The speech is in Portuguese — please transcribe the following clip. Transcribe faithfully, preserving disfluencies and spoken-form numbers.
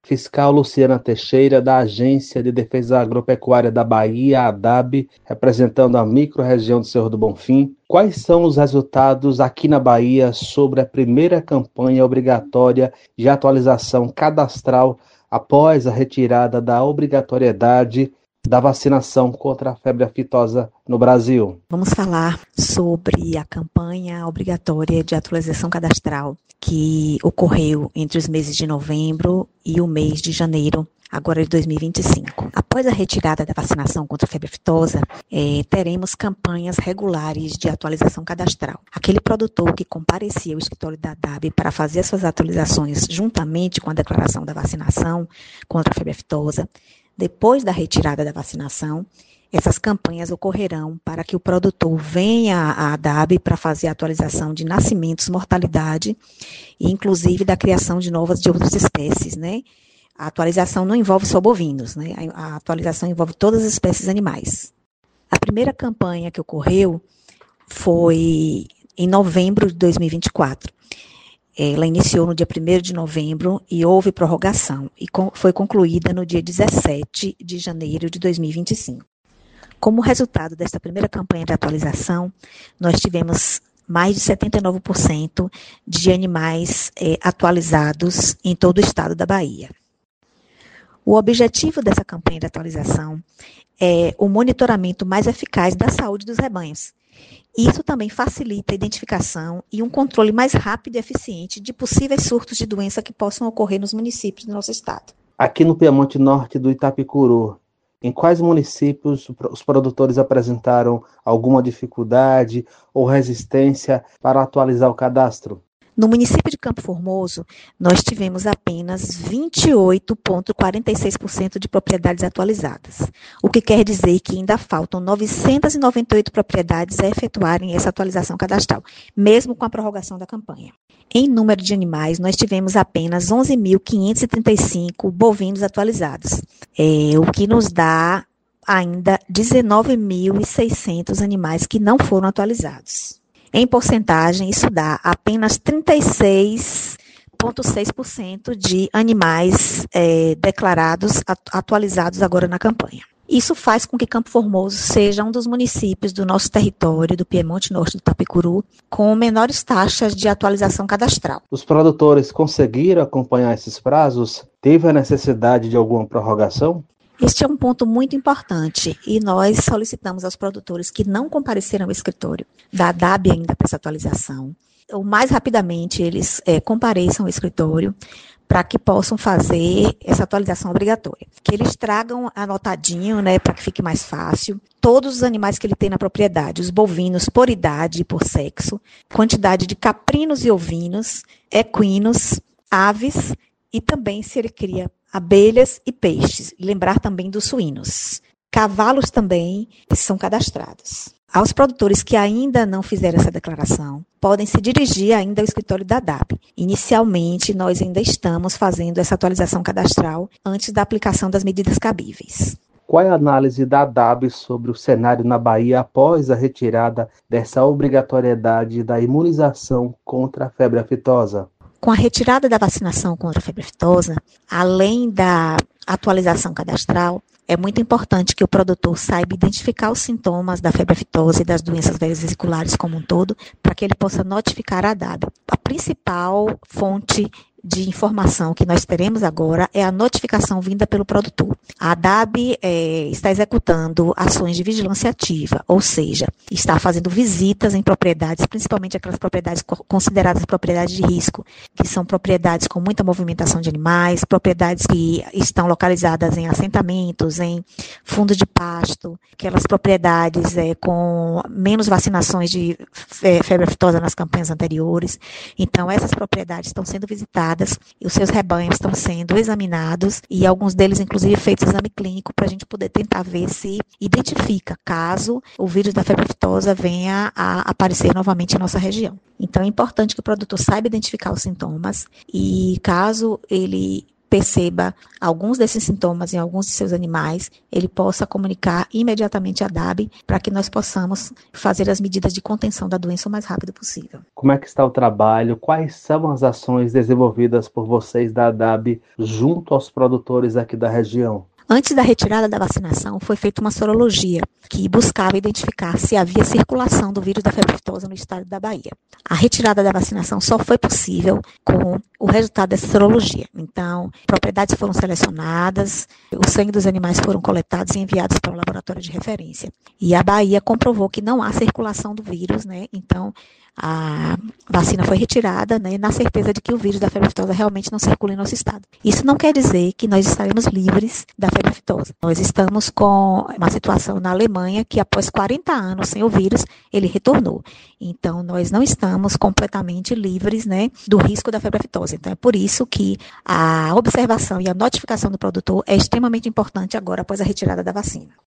Fiscal Luciana Teixeira, da Agência de Defesa Agropecuária da Bahia, a ADAB, representando a micro-região do Cerro do Bonfim. Quais são os resultados aqui na Bahia sobre a primeira campanha obrigatória de atualização cadastral após a retirada da obrigatoriedade da vacinação contra a febre aftosa no Brasil? Vamos falar sobre a campanha obrigatória de atualização cadastral que ocorreu entre os meses de novembro e o mês de janeiro, agora de dois mil e vinte e cinco. Após a retirada da vacinação contra a febre aftosa, eh, teremos campanhas regulares de atualização cadastral. Aquele produtor que comparecia ao escritório da ADAB para fazer as suas atualizações juntamente com a declaração da vacinação contra a febre aftosa, depois da retirada da vacinação, essas campanhas ocorrerão para que o produtor venha à ADAB para fazer a atualização de nascimentos, mortalidade e inclusive da criação de novas de outras espécies, né? A atualização não envolve só bovinos, né? A atualização envolve todas as espécies animais. A primeira campanha que ocorreu foi em novembro de dois mil e vinte e quatro. Ela iniciou no dia primeiro de novembro e houve prorrogação e foi concluída no dia dezessete de janeiro de dois mil e vinte e cinco. Como resultado desta primeira campanha de atualização, nós tivemos mais de setenta e nove por cento de animais eh, atualizados em todo o estado da Bahia. O objetivo dessa campanha de atualização é o monitoramento mais eficaz da saúde dos rebanhos. Isso também facilita a identificação e um controle mais rápido e eficiente de possíveis surtos de doença que possam ocorrer nos municípios do nosso estado. Aqui no Piemonte Norte do Itapicuru, em quais municípios os produtores apresentaram alguma dificuldade ou resistência para atualizar o cadastro? No município de Campo Formoso, nós tivemos apenas vinte e oito vírgula quarenta e seis por cento de propriedades atualizadas, o que quer dizer que ainda faltam novecentas e noventa e oito propriedades a efetuarem essa atualização cadastral, mesmo com a prorrogação da campanha. Em número de animais, nós tivemos apenas onze mil quinhentos e trinta e cinco bovinos atualizados, é, o que nos dá ainda dezenove mil e seiscentos animais que não foram atualizados. Em porcentagem, isso dá apenas trinta e seis vírgula seis por cento de animais é, declarados atualizados agora na campanha. Isso faz com que Campo Formoso seja um dos municípios do nosso território, do Piemonte Norte do Itapicuru, com menores taxas de atualização cadastral. Os produtores conseguiram acompanhar esses prazos? Teve a necessidade de alguma prorrogação? Este é um ponto muito importante e nós solicitamos aos produtores que não compareceram ao escritório da ADAB ainda para essa atualização, o mais rapidamente eles é, compareçam ao escritório para que possam fazer essa atualização obrigatória. Que eles tragam anotadinho, né, para que fique mais fácil, todos os animais que ele tem na propriedade, os bovinos por idade e por sexo, quantidade de caprinos e ovinos, equinos, aves e também se ele cria abelhas e peixes. E lembrar também dos suínos. Cavalos também são cadastrados. Aos produtores que ainda não fizeram essa declaração, podem se dirigir ainda ao escritório da ADAB. Inicialmente, nós ainda estamos fazendo essa atualização cadastral antes da aplicação das medidas cabíveis. Qual é a análise da ADAB sobre o cenário na Bahia após a retirada dessa obrigatoriedade da imunização contra a febre aftosa? Com a retirada da vacinação contra a febre aftosa, além da atualização cadastral, é muito importante que o produtor saiba identificar os sintomas da febre aftosa e das doenças vesiculares como um todo, para que ele possa notificar a ADAB. A principal fonte de informação que nós teremos agora é a notificação vinda pelo produtor. A ADAB é, está executando ações de vigilância ativa, ou seja, está fazendo visitas em propriedades, principalmente aquelas propriedades consideradas propriedades de risco, que são propriedades com muita movimentação de animais, propriedades que estão localizadas em assentamentos, em fundos de pasto, aquelas propriedades é, com menos vacinações de febre aftosa nas campanhas anteriores. Então, essas propriedades estão sendo visitadas e os seus rebanhos estão sendo examinados e alguns deles, inclusive, feitos exame clínico para a gente poder tentar ver se identifica caso o vírus da febre aftosa venha a aparecer novamente em nossa região. Então, é importante que o produtor saiba identificar os sintomas e caso ele perceba alguns desses sintomas em alguns de seus animais, ele possa comunicar imediatamente à D A B para que nós possamos fazer as medidas de contenção da doença o mais rápido possível. Como é que está o trabalho? Quais são as ações desenvolvidas por vocês da D A B junto aos produtores aqui da região? Antes da retirada da vacinação, foi feita uma sorologia que buscava identificar se havia circulação do vírus da febre aftosa no estado da Bahia. A retirada da vacinação só foi possível com o resultado dessa sorologia. Então, propriedades foram selecionadas, o sangue dos animais foram coletados e enviados para o laboratório de referência. E a Bahia comprovou que não há circulação do vírus, né? Então, a vacina foi retirada, né, na certeza de que o vírus da febre aftosa realmente não circula em nosso estado. Isso não quer dizer que nós estaremos livres da febre aftosa. Nós estamos com uma situação na Alemanha que após quarenta anos sem o vírus, ele retornou. Então, nós não estamos completamente livres, né, do risco da febre aftosa. Então, é por isso que a observação e a notificação do produtor é extremamente importante agora após a retirada da vacina.